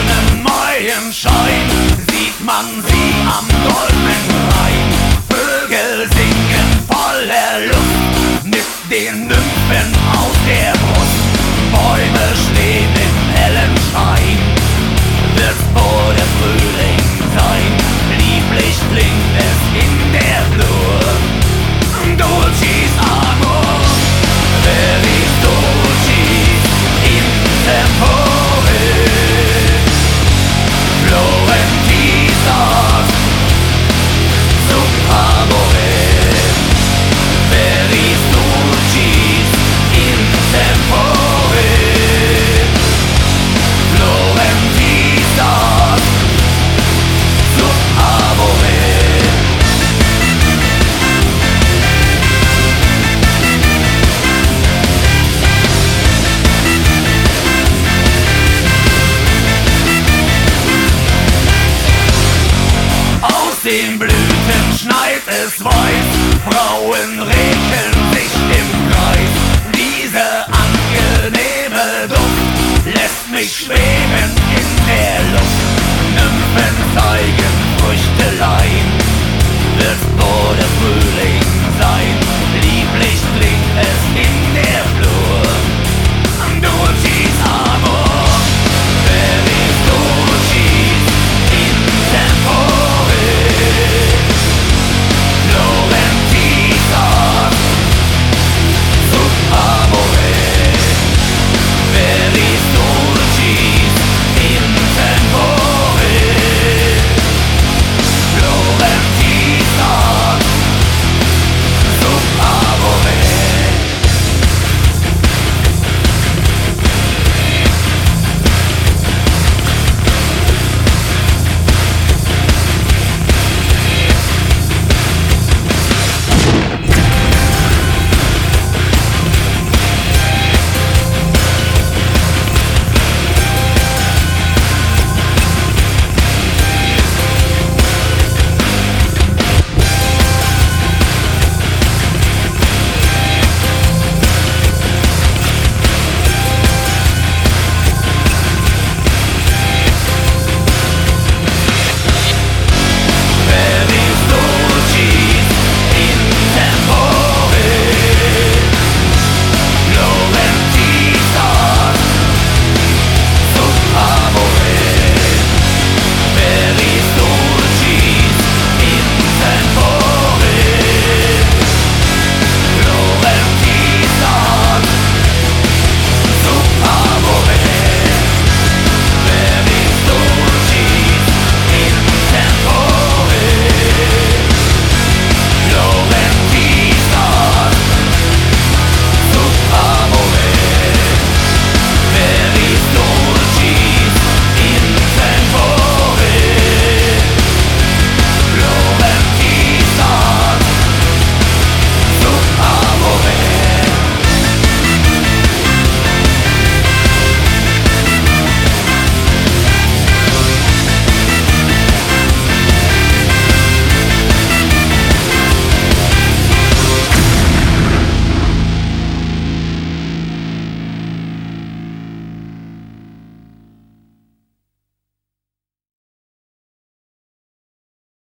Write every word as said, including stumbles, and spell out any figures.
schönen Maienschein sieht man sie am goldenen Rhein. Vögel singen voller Lust mit den Nymphen aus der Brust. Bäume stehen im hellen Schein, wird vor der Frühling sein. Lieblich klingt es in der Flur. Dulcis amor, veris dulcis in tempore. Florentisas sub amore, veris dulcis in tempore. Florentisas sub amore. Aus den Blüten schneit es weiß, Frauen